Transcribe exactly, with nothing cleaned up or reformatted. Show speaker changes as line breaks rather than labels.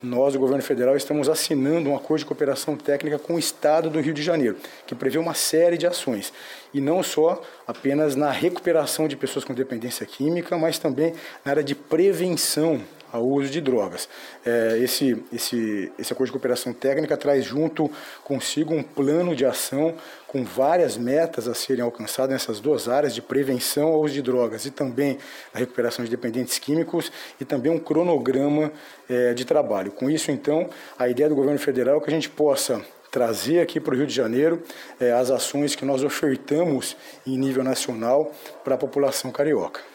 Nós, do governo federal, estamos assinando um acordo de cooperação técnica com o Estado do Rio de Janeiro, que prevê uma série de ações, e não só apenas na recuperação de pessoas com dependência química, mas também na área de prevenção ao uso de drogas. É, esse, esse, esse acordo de cooperação técnica traz junto consigo um plano de ação com várias metas a serem alcançadas nessas duas áreas de prevenção ao uso de drogas e também a recuperação de dependentes químicos e também um cronograma é, de trabalho. Com isso, então, a ideia do governo federal é que a gente possa trazer aqui para o Rio de Janeiro é, as ações que nós ofertamos em nível nacional para a população carioca.